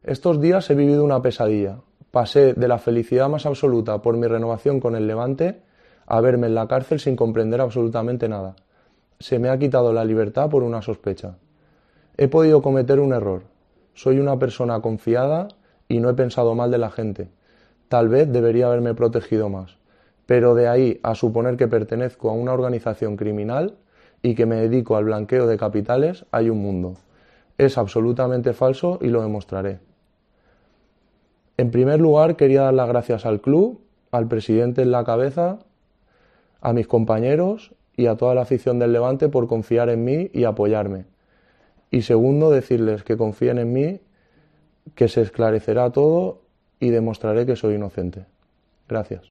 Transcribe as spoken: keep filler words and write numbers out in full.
Estos días he vivido una pesadilla. Pasé de la felicidad más absoluta por mi renovación con el Levante a verme en la cárcel sin comprender absolutamente nada. Se me ha quitado la libertad por una sospecha. He podido cometer un error. Soy una persona confiada y no he pensado mal de la gente. Tal vez debería haberme protegido más. Pero de ahí a suponer que pertenezco a una organización criminal y que me dedico al blanqueo de capitales hay un mundo. Es absolutamente falso y lo demostraré. En primer lugar, quería dar las gracias al club, al presidente en la cabeza, a mis compañeros y a toda la afición del Levante por confiar en mí y apoyarme. Y segundo, decirles que confíen en mí, que se esclarecerá todo y demostraré que soy inocente. Gracias.